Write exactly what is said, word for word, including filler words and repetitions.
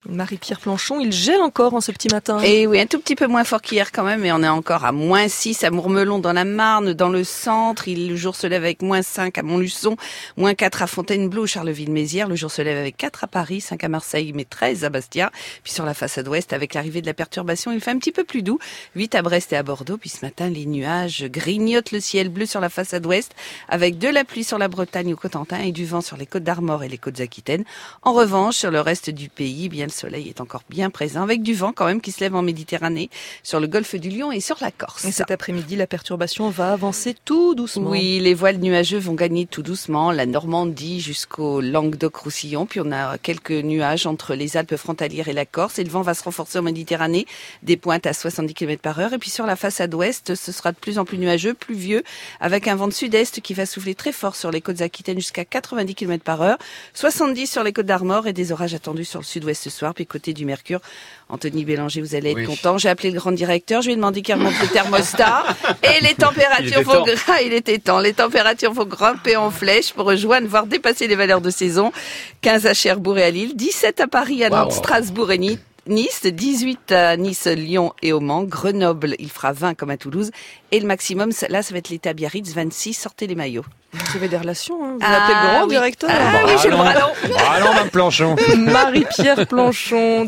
Marie-Pierre Planchon, il gèle encore en ce petit matin. Et oui, un tout petit peu moins fort qu'hier quand même, mais on est encore à moins six à Mourmelon dans la Marne, dans le centre. Il, le jour se lève avec moins cinq à Montluçon, moins quatre à Fontainebleau, Charleville-Mézières. Le jour se lève avec quatre à Paris, cinq à Marseille, mais treize à Bastia. Puis sur la façade ouest, avec l'arrivée de la perturbation, il fait un petit peu plus doux, huit à Brest et à Bordeaux. Puis ce matin, les nuages grignotent le ciel bleu sur la façade ouest, avec de la pluie sur la Bretagne au Cotentin et du vent sur les côtes d'Armor et les côtes aquitaines. En revanche, sur le reste du pays, bien le soleil est encore bien présent, avec du vent quand même qui se lève en Méditerranée, sur le golfe du Lion et sur la Corse. Et cet après-midi, la perturbation va avancer tout doucement. Oui, les voiles nuageux vont gagner tout doucement, la Normandie jusqu'au Languedoc-Roussillon, puis on a quelques nuages entre les Alpes frontalières et la Corse, et le vent va se renforcer en Méditerranée, des pointes à soixante-dix kilomètres par heure, et puis sur la façade ouest, ce sera de plus en plus nuageux, pluvieux, avec un vent de sud-est qui va souffler très fort sur les côtes aquitaines jusqu'à quatre-vingt-dix kilomètres par heure, soixante-dix sur les côtes d'Armor et des orages attendus sur le sud-ouest ce soir. Puis côté du Mercure, Anthony Bélanger, vous allez être oui. content. J'ai appelé le grand directeur, je lui ai demandé qu'il remonte le thermostat et les températures vont grimper. Il était temps. Les températures vont grimper en flèche pour rejoindre, voire dépasser les valeurs de saison. quinze à Cherbourg et à Lille, dix-sept à Paris, à Nantes, wow. Strasbourg et Nice. Nice, dix-huit à Nice, Lyon et au Mans. Grenoble, il fera vingt comme à Toulouse. Et le maximum, là, ça va être l'état Biarritz, vingt-six, sortez les maillots. Vous avez des relations, hein. Vous ah, appelez le grand oui. directeur. Ah, ah oui, j'ai le bras long. Bras long, Mme Planchon. Marie-Pierre Planchon.